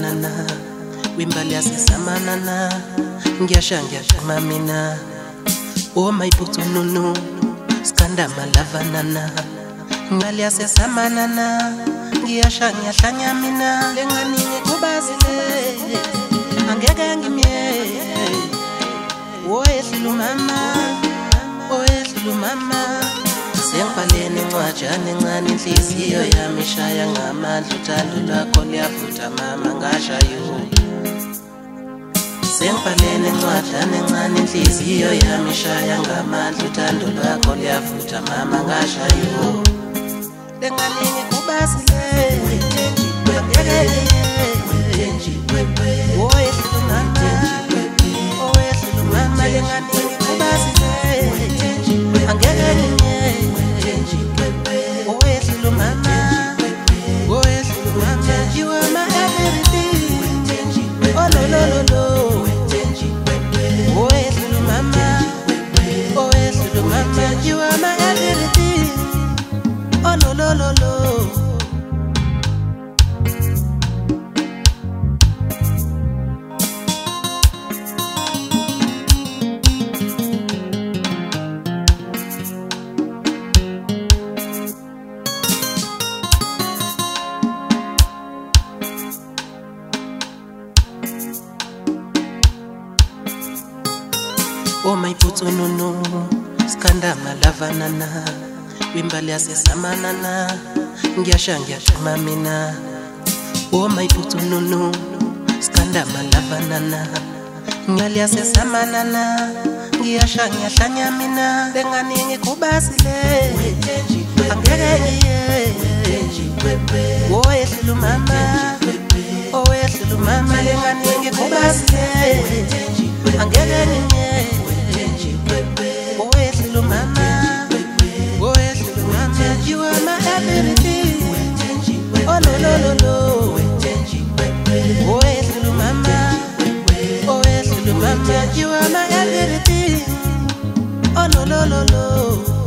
lavanana wimbali yasesamanana ngiyashangiyashama mina omayiphutsununu skanda malavanana ngali yasesamanana ngiyashangiyahlanya mina lengani ngikubazile angeke ngimye oyehlulu mama sengibhaleni incwajana encane inhliziyo yami ishaya ngamandla uthando lwakho luyavutha mama ngashayo sengibhaleni incwajana encane inhliziyo yami ishaya ngamandla uthando lwakho luyavutha mama ngashayo lengani ngikubazile oyehlulu mama lengani ngikubazile angeke ngimye oyehlulu mama you are my everything oh lo lo lo lo oyehlulu mama you are my everything oh lo lo lo lo omayiphutsununu skanda malavanana wimbali yasesamanana ngiyashangiyashama mina omayiphutsununu skanda malavanana ngali yasesamanana ngiyashangiyahlanya mina lengani ngikubazile angeke ngiye oyehlulu mama lengani ngikubazile angeke ngiye oyehlulu mama you are my everything oh lo lo lo lo oyehlulu mama you are my everything oh lo lo lo lo